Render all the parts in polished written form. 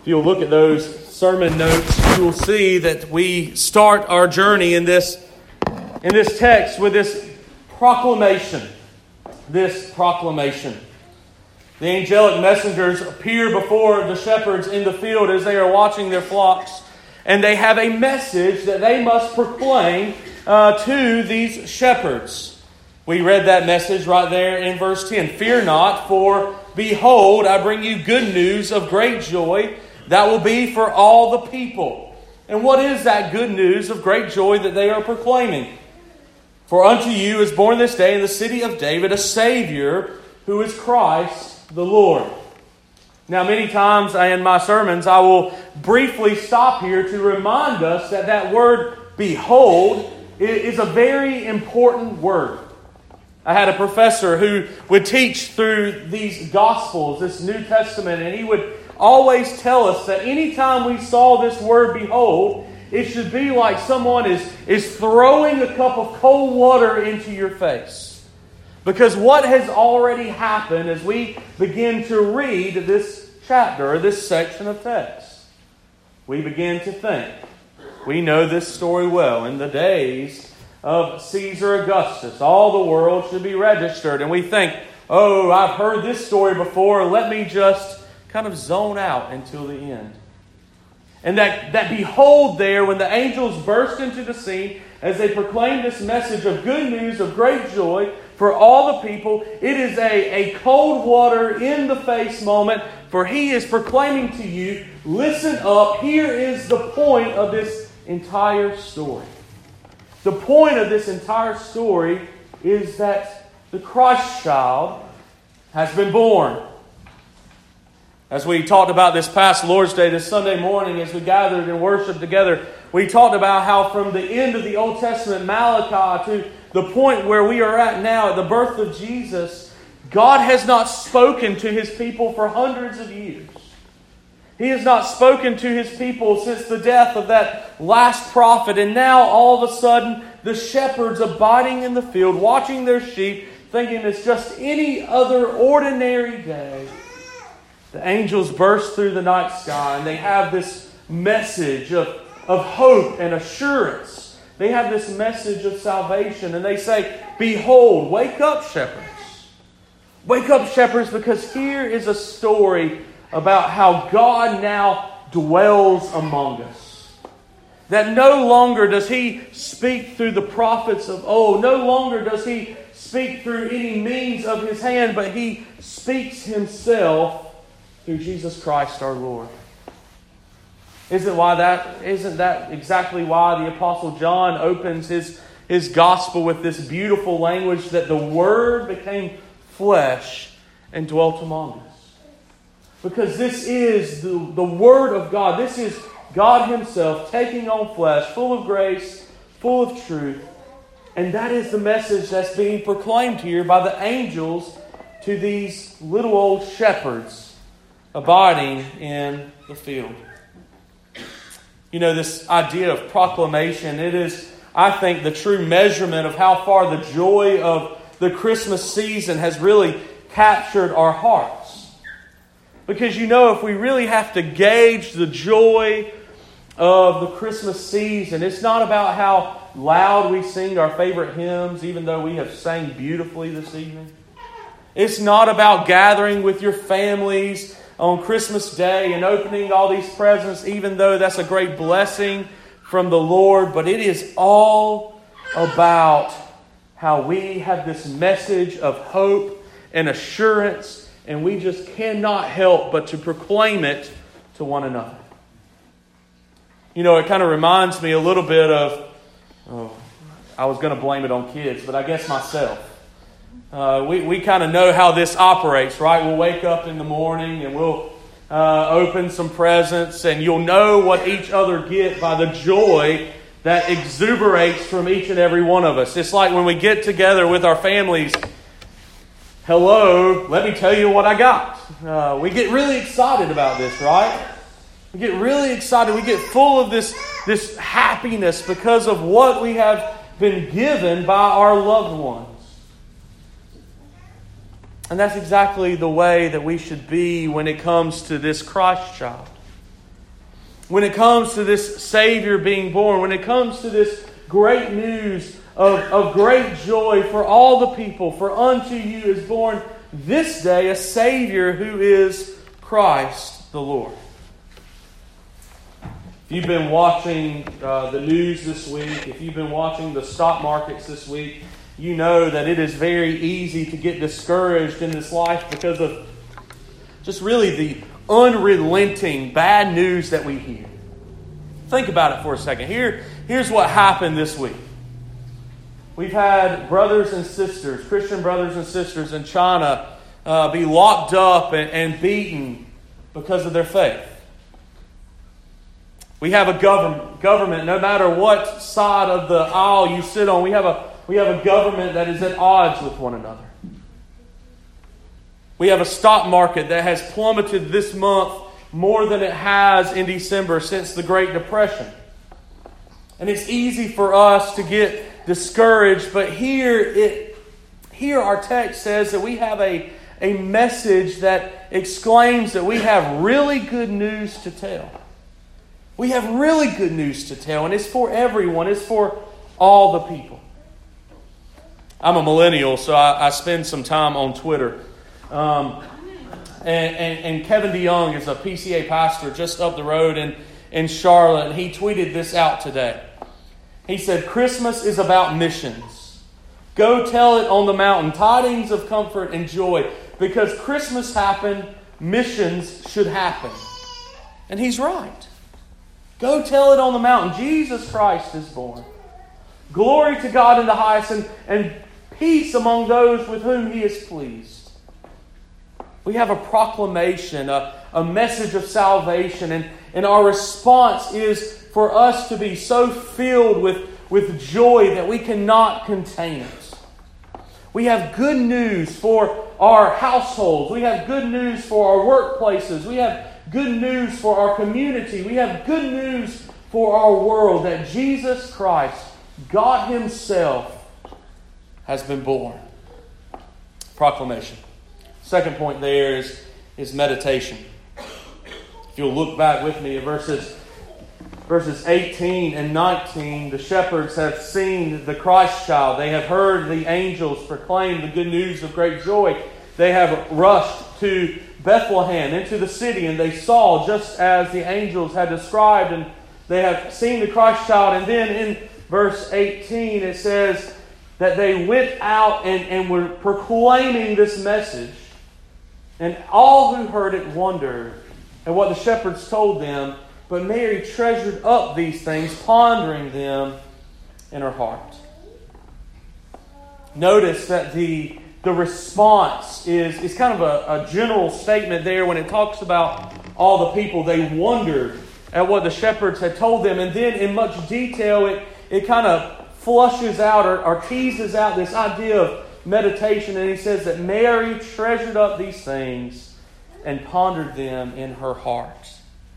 you'll look at those sermon notes, you will see that we start our journey in this text with this proclamation. This proclamation. The angelic messengers appear before the shepherds in the field as they are watching their flocks, and they have a message that they must proclaim to these shepherds. We read that message right there in verse 10. Fear not, for behold, I bring you good news of great joy that will be for all the people. And what is that good news of great joy that they are proclaiming? For unto you is born this day in the city of David a Savior, who is Christ the Lord. Now, many times in my sermons, I will briefly stop here to remind us that that word, behold, is a very important word. I had a professor who would teach through these Gospels, this New Testament, and he would always tell us that anytime we saw this word, behold, it should be like someone is throwing a cup of cold water into your face. Because what has already happened as we begin to read this chapter, or this section of text, we begin to think. We know this story well. In the days of Caesar Augustus, all the world should be registered. And we think, oh, I've heard this story before. Let me just kind of zone out until the end. And that behold there, when the angels burst into the scene, as they proclaim this message of good news of great joy for all the people, it is a cold water in the face moment, for he is proclaiming to you, listen up, here is the point of this entire story. The point of this entire story is that the Christ child has been born. As we talked about this past Lord's Day, this Sunday morning, as we gathered and worshiped together, we talked about how from the end of the Old Testament, Malachi, to the point where we are at now, at the birth of Jesus, God has not spoken to His people for hundreds of years. He has not spoken to His people since the death of that last prophet. And now, all of a sudden, the shepherds abiding in the field, watching their sheep, thinking it's just any other ordinary day. The angels burst through the night sky, and they have this message of hope and assurance. They have this message of salvation, and they say, behold, wake up, shepherds. Wake up, shepherds, because here is a story about how God now dwells among us. That no longer does He speak through the prophets of old. No longer does He speak through any means of His hand, but He speaks Himself through Jesus Christ our Lord. Isn't that exactly why the Apostle John opens his gospel with this beautiful language that the Word became flesh and dwelt among us? Because this is the Word of God. This is God Himself taking on flesh, full of grace, full of truth. And that is the message that's being proclaimed here by the angels to these little old shepherds abiding in the field. You know, this idea of proclamation, it is, I think, the true measurement of how far the joy of the Christmas season has really captured our hearts. Because, you know, if we really have to gauge the joy of the Christmas season, it's not about how loud we sing our favorite hymns, even though we have sang beautifully this evening. It's not about gathering with your families on Christmas Day and opening all these presents, even though that's a great blessing from the Lord. But it is all about how we have this message of hope and assurance, and we just cannot help but to proclaim it to one another. You know, it kind of reminds me a little bit of, I was going to blame it on kids, but I guess myself. We kind of know how this operates, right? We'll wake up in the morning and we'll open some presents, and you'll know what each other get by the joy that exuberates from each and every one of us. It's like when we get together with our families. Hello, let me tell you what I got. We get really excited about this, right? We get really excited. We get full of this happiness because of what we have been given by our loved ones. And that's exactly the way that we should be when it comes to this Christ child. when it comes to this Savior being born, when it comes to this great news of great joy for all the people, for unto you is born this day a Savior who is Christ the Lord. If you've been watching the news this week, if you've been watching the stock markets this week, you know that it is very easy to get discouraged in this life because of just really the unrelenting bad news that we hear. Think about it for a second. Here's what happened this week. We've had brothers and sisters, Christian brothers and sisters in China be locked up and beaten because of their faith. We have a government, no matter what side of the aisle you sit on, we have a government that is at odds with one another. We have a stock market that has plummeted this month more than it has in December since the Great Depression. And it's easy for us to get discouraged, but here our text says that we have a message that exclaims that we have really good news to tell. We have really good news to tell, and it's for everyone. It's for all the people. I'm a millennial, so I spend some time on Twitter. And Kevin DeYoung is a PCA pastor just up the road in Charlotte, and he tweeted this out today. He said, "Christmas is about missions. Go tell it on the mountain, tidings of comfort and joy. Because Christmas happened, missions should happen." And he's right. Go tell it on the mountain. Jesus Christ is born. Glory to God in the highest, and peace among those with whom He is pleased. We have a proclamation, a message of salvation, and our response is for us to be so filled with joy that we cannot contain it. We have good news for our households. We have good news for our workplaces. We have good news for our community. We have good news for our world, that Jesus Christ, God Himself, has been born. Proclamation. Second point there is meditation. If you'll look back with me at verses 18 and 19, the shepherds have seen the Christ child. They have heard the angels proclaim the good news of great joy. They have rushed to Bethlehem, into the city, and they saw just as the angels had described, and they have seen the Christ child. And then in verse 18 it says that they went out and were proclaiming this message, and all who heard it wondered at what the shepherds told them. But Mary treasured up these things, pondering them in her heart. Notice that the response is kind of a general statement there when it talks about all the people. They wondered at what the shepherds had told them. And then in much detail, it kind of flushes out or teases out this idea of meditation. And he says that Mary treasured up these things and pondered them in her heart.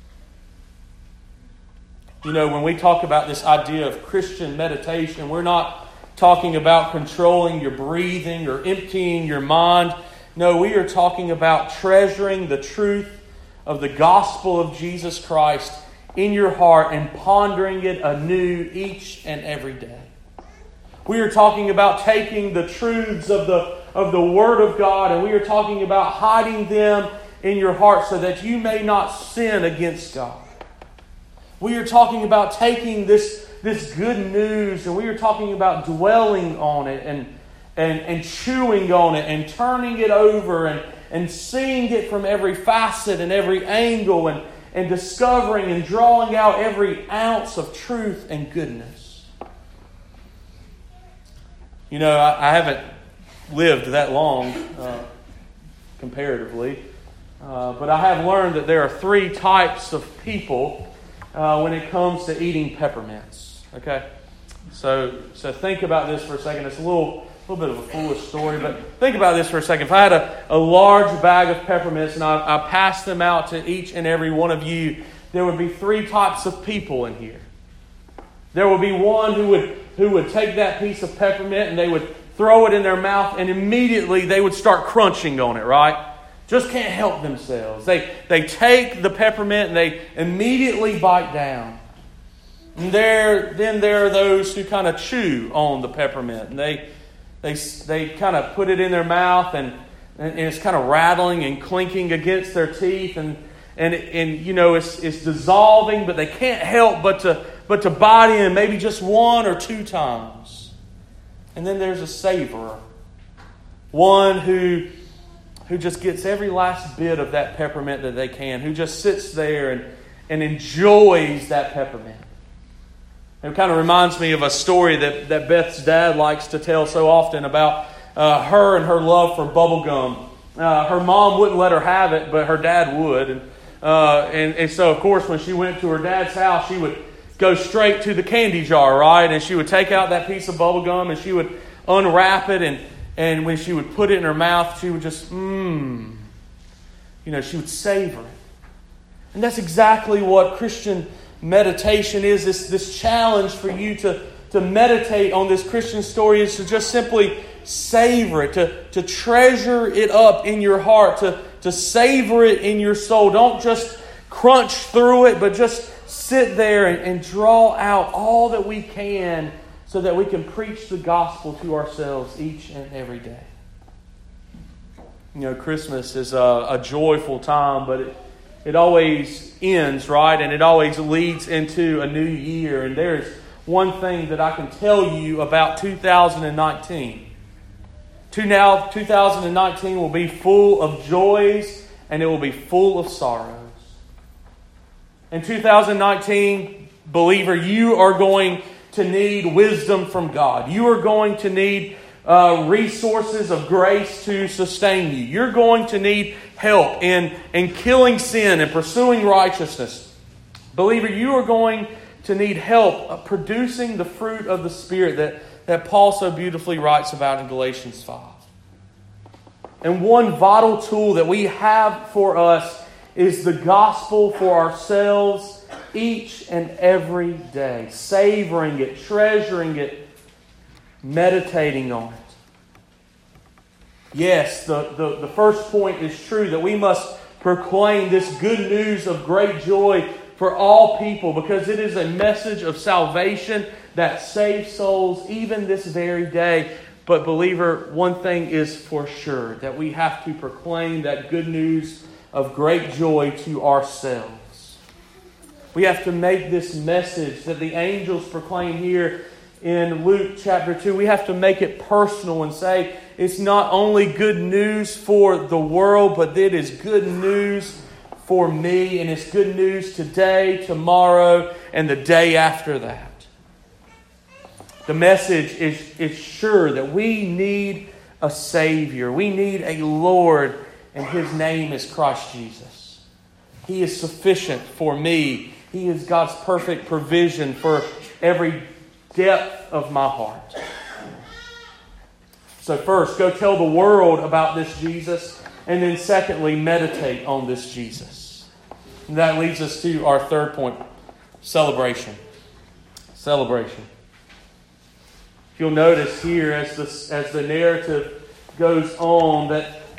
You know, when we talk about this idea of Christian meditation, we're not talking about controlling your breathing or emptying your mind. No, we are talking about treasuring the truth of the gospel of Jesus Christ in your heart and pondering it anew each and every day. We are talking about taking the truths of the Word of God, and we are talking about hiding them in your heart so that you may not sin against God. We are talking about taking this good news, and we are talking about dwelling on it and chewing on it and turning it over and seeing it from every facet and every angle and discovering and drawing out every ounce of truth and goodness. You know, I haven't lived that long comparatively, but I have learned that there are three types of people when it comes to eating peppermints. Okay? So think about this for a second. It's a little bit of a foolish story, but think about this for a second. If I had a large bag of peppermints and I passed them out to each and every one of you, there would be three types of people in here. There would be one who would take that piece of peppermint and they would throw it in their mouth and immediately they would start crunching on it, right? just can't help themselves. They take the peppermint and they immediately bite down. And then there are those who kind of chew on the peppermint. And they kind of put it in their mouth and it's kind of rattling and clinking against their teeth. And it's dissolving, but they can't help but to bite in maybe just one or two times. And then there's a savorer. One who just gets every last bit of that peppermint that they can, who just sits there and enjoys that peppermint. It kind of reminds me of a story that Beth's dad likes to tell so often about her and her love for bubble gum. Her mom wouldn't let her have it, but her dad would. And so, of course, when she went to her dad's house, she would go straight to the candy jar, right? And she would take out that piece of bubble gum and she would unwrap it. And when she would put it in her mouth, she would just, she would savor it. And that's exactly what Christian meditation is. This challenge for you to meditate on this Christian story is to just simply savor it, to treasure it up in your heart, to savor it in your soul. Don't just crunch through it, but just sit there and draw out all that we can so that we can preach the gospel to ourselves each and every day. Christmas is a joyful time, but it always ends, right? And it always leads into a new year. And there's one thing that I can tell you about 2019. 2019 will be full of joys and it will be full of sorrows. In 2019, believer, you are going to need wisdom from God. You are going to need resources of grace to sustain you. You're going to need help in killing sin and pursuing righteousness. Believer, you are going to need help producing the fruit of the Spirit that Paul so beautifully writes about in Galatians 5. And one vital tool that we have for us is the gospel for ourselves each and every day. Savoring it, treasuring it, meditating on it. Yes, the first point is true that we must proclaim this good news of great joy for all people because it is a message of salvation that saves souls even this very day. But believer, one thing is for sure, that we have to proclaim that good news of great joy to ourselves. We have to make this message that the angels proclaim here in Luke chapter 2, we have to make it personal and say it's not only good news for the world, but it is good news for me, and it's good news today, tomorrow, and the day after that. The message is sure that we need a Savior. We need a Lord, and His name is Christ Jesus. He is sufficient for me. He is God's perfect provision for every depth of my heart. So first, go tell the world about this Jesus, and then secondly, meditate on this Jesus. And that leads us to our third point, celebration. Celebration. You'll notice here as the narrative goes on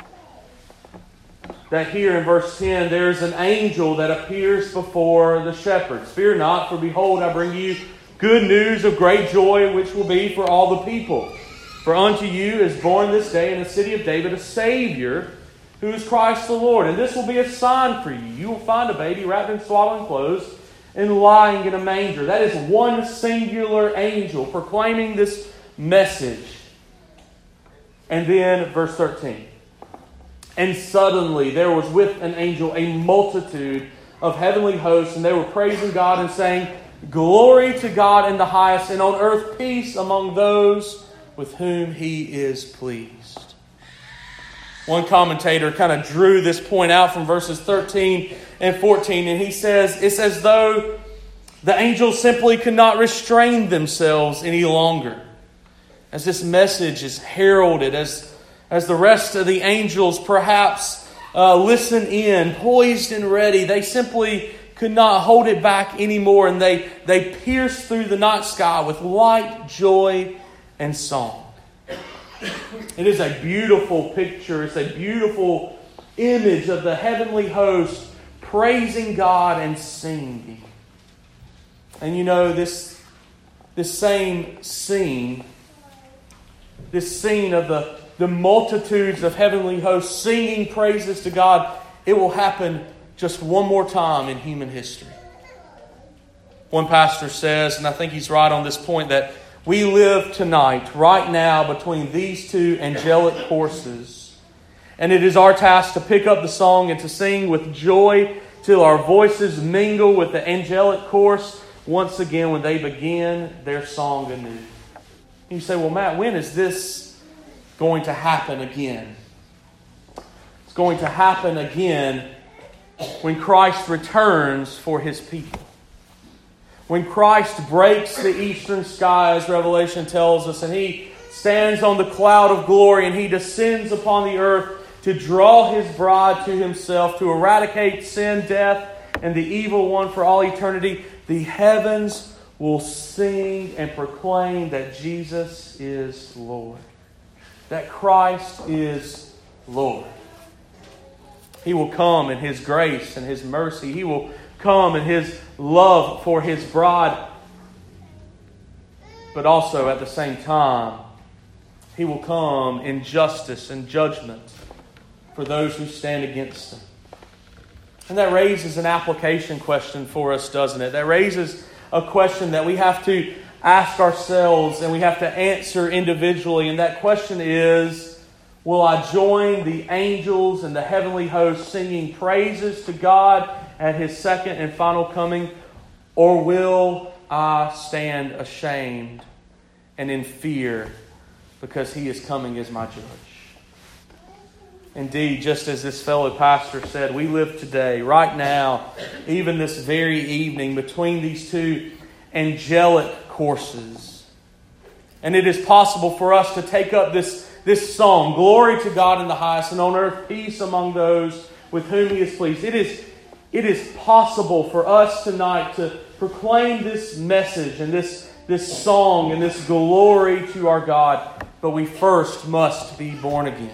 that here in verse 10 there's an angel that appears before the shepherds. Fear not, for behold, I bring you good news of great joy, which will be for all the people. For unto you is born this day in the city of David a Savior, who is Christ the Lord. And this will be a sign for you. You will find a baby wrapped in swaddling clothes and lying in a manger. That is one singular angel proclaiming this message. And then verse 13. And suddenly there was with an angel a multitude of heavenly hosts, and they were praising God and saying, Glory to God in the highest, and on earth peace among those with whom He is pleased. One commentator kind of drew this point out from verses 13 and 14, and he says, it's as though the angels simply could not restrain themselves any longer. As this message is heralded, as the rest of the angels perhaps listen in, poised and ready, they simply could not hold it back anymore, and they pierced through the night sky with light, joy, and song. It is a beautiful picture. It's a beautiful image of the heavenly host praising God and singing. And you know, this same scene, this scene of the multitudes of heavenly hosts singing praises to God, it will happen just one more time in human history. One pastor says, and I think he's right on this point, that we live tonight, right now, between these two angelic courses. And it is our task to pick up the song and to sing with joy till our voices mingle with the angelic chorus once again when they begin their song anew. And you say, well, Matt, when is this going to happen again? It's going to happen again when Christ returns for His people. When Christ breaks the eastern sky, as Revelation tells us, and He stands on the cloud of glory and He descends upon the earth to draw His bride to Himself, to eradicate sin, death, and the evil one for all eternity, the heavens will sing and proclaim that Jesus is Lord. That Christ is Lord. He will come in His grace and His mercy. He will come in His love for His bride. But also at the same time, He will come in justice and judgment for those who stand against Him. And that raises an application question for us, doesn't it? That raises a question that we have to ask ourselves and we have to answer individually. And that question is, will I join the angels and the heavenly hosts singing praises to God at His second and final coming? Or will I stand ashamed and in fear because He is coming as my judge? Indeed, just as this fellow pastor said, we live today, right now, even this very evening, between these two angelic courses. And it is possible for us to take up this song, glory to God in the highest, and on earth peace among those with whom He is pleased. It is possible for us tonight to proclaim this message and this song and this glory to our God, but we first must be born again.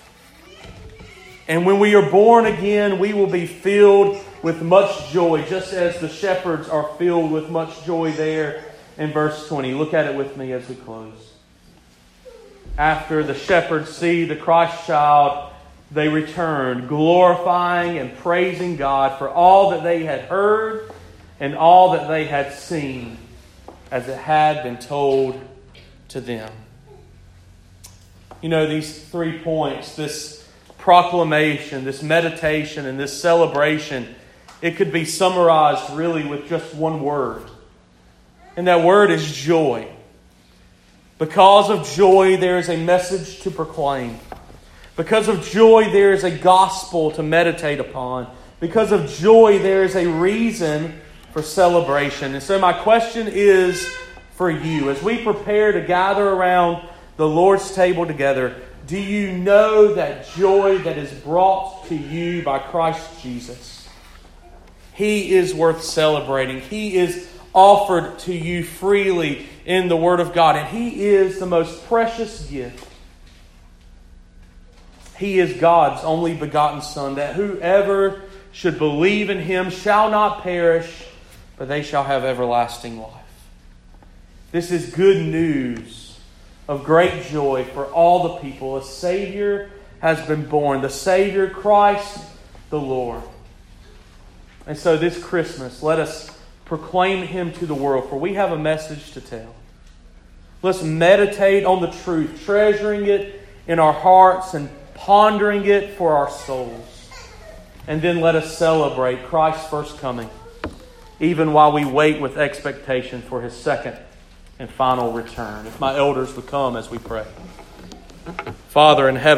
And when we are born again, we will be filled with much joy, just as the shepherds are filled with much joy there in verse 20. Look at it with me as we close. After the shepherds see the Christ child, they return, glorifying and praising God for all that they had heard and all that they had seen, as it had been told to them. You know, these 3 points, this proclamation, this meditation, and this celebration, it could be summarized really with just one word. And that word is joy. Because of joy, there is a message to proclaim. Because of joy, there is a gospel to meditate upon. Because of joy, there is a reason for celebration. And so my question is for you, as we prepare to gather around the Lord's table together, do you know that joy that is brought to you by Christ Jesus? He is worth celebrating. He is offered to you freely in the Word of God. And He is the most precious gift. He is God's only begotten Son, that whoever should believe in Him shall not perish, but they shall have everlasting life. This is good news of great joy for all the people. A Savior has been born. The Savior, Christ the Lord. And so this Christmas, let us proclaim Him to the world, for we have a message to tell. Let's meditate on the truth, treasuring it in our hearts and pondering it for our souls. And then let us celebrate Christ's first coming, even while we wait with expectation for His second and final return. If my elders would come as we pray. Father in heaven,